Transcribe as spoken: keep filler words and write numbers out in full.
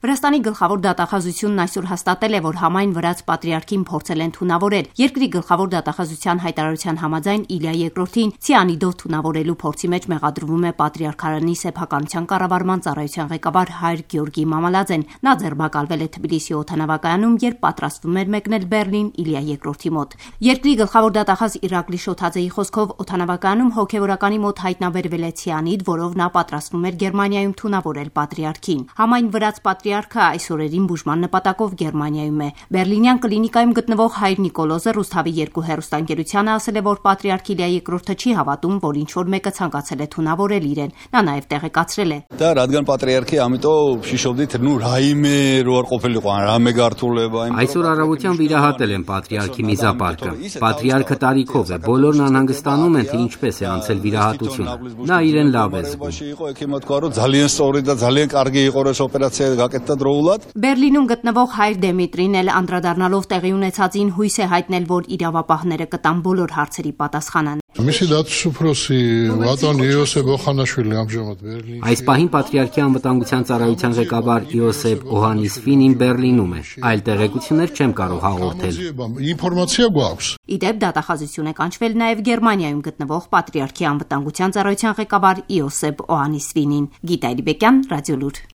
Վրաստանի գլխավոր դատախազությունն այսօր հաստատել է, որ համայն վրաց պատրիարքին փորձել են թունավորել։ Երկրի գլխավոր դատախազության հայտարարության համաձայն Իլիա երկրորդին ցիանիդով թունավորելու փորձի մեջ մեղադրվում է պատրիարքարանի սեփականության կառավարման ծառայության ղեկավար հայր Գյորգի Մամալաձեն։ Նա ձերբակալվել է Թբիլիսի օդանավակայանում, երբ պատրաստվում էր մեկնել Բեռլին Իլիա երկրորդի մոտ։ Երկրի գլխավոր դատախազ Իրակլի Շոթաձեի խոսքով օդանավակայանում հոգևորականի մոտ հայտնաբերվել է ցիանիդ, որով նա պատրաստվում էր Գերմանիայում թունավորել պատրիարքին։ Համայն վրաց պատրիարքը այս օրերին բուժման նպատակով Գերմանիայում է։ Բեռլինյան կլինիկայում գտնվող հայր Նիկոլոզը Ռուսթավի երկու հեռուստաընկերությանը ասել է, որ պատրիարք Իլիա երկրորդը չի հավատում, որ ինչ-որ մեկը ցանկացել է թունավորել իրեն։ Նա նաև տեղեկացրել է. Դա ռադգան պատրիարքի ամիտով շիշովդի թրնուր հայմե ռոր ყოფილი ყვան ռամե գարտուլեվա Այսօր առավոտյան վիրահատել են պատրիարքի միզապարկը։ Պատրիարքը տարիքով է, բոլորն անհանգստանում են, թե ինչպես է անցել վիրահատությունը։ Նա իրեն լավ է զգում։ Բեռլինում գտնվող հայր Դեմիտրին էլ անդրադառնալով տեղի ունեցածին հույս է հայտնել, որ իրավապահները կտան բոլոր հարցերի պատասխանը։ Այս պահին պատրիարքի անվտանգության ծառայության ղեկավար Իոսեփ Օհանիսվինին Բեռլինում է։ Այլ տեղեկություններ չեմ կարող հաղորդել։ Ի դեպ դատախազություն է կանչվել նաև Գերմանիայում գտնվող պատրիարքի անվտանգության ծառայության ղեկավար Իոսեփ Օհանիսվինին։ Գիտա Էլիբեկյան, Ռադիոլուր։